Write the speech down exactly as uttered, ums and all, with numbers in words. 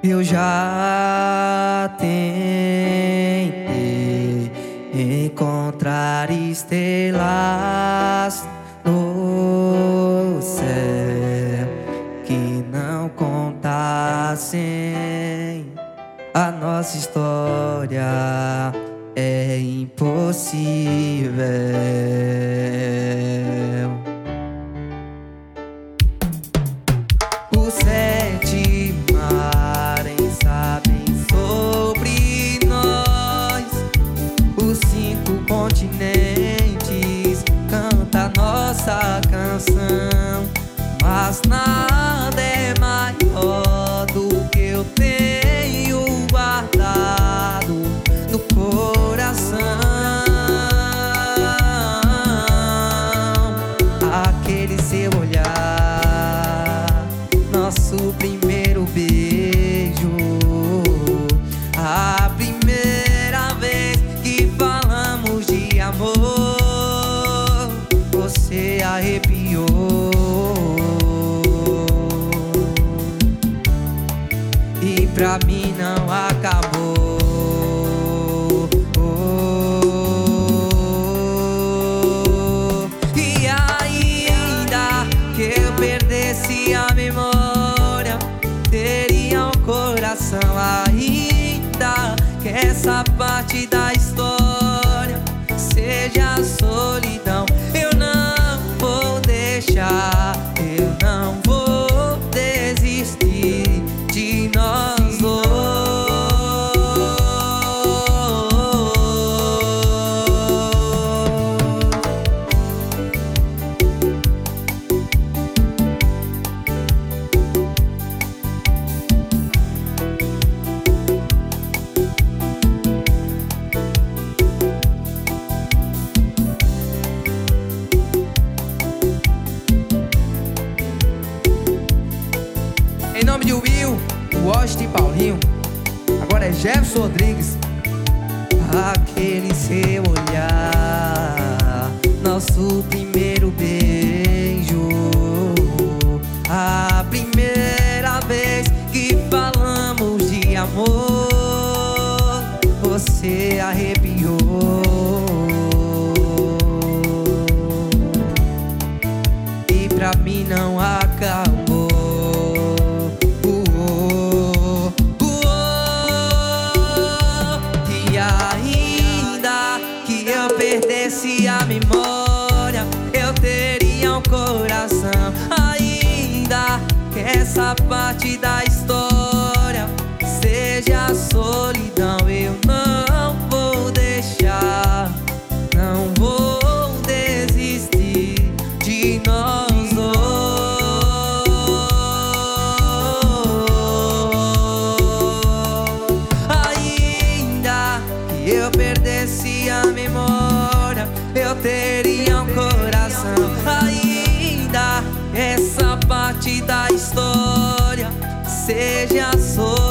Eu já tentei encontrar estrelas no céu que não contassem a nossa história. É impossível. Os sete mares sabem sobre nós, os cinco continentes canta nossa canção, mas nada é maior do que eu tenho guardado no coração. Aquele seu olhar, nosso primeiro beijo, a primeira vez que falamos de amor, você arrepiou. E pra mim não acabou. E ainda que eu perdesse a memória, teria um coração. Ainda que essa parte da história seja a solidão, eu não vou deixar, eu não vou desistir de nós dois. Em nome de Will, Washington e Paulinho, agora é Jefferson Rodrigues. Aquele seu olhar, nosso primeiro beijo, a primeira vez que falamos de amor, você arrepiou. E pra mim não acabou. Perdesse a memória, eu teria um coração. Ainda que essa parte da história seja a solidão, eu não vou deixar, não vou desistir de nós dois. Ainda que eu perdesse a memória, eu teria um coração. Ainda essa parte da história seja só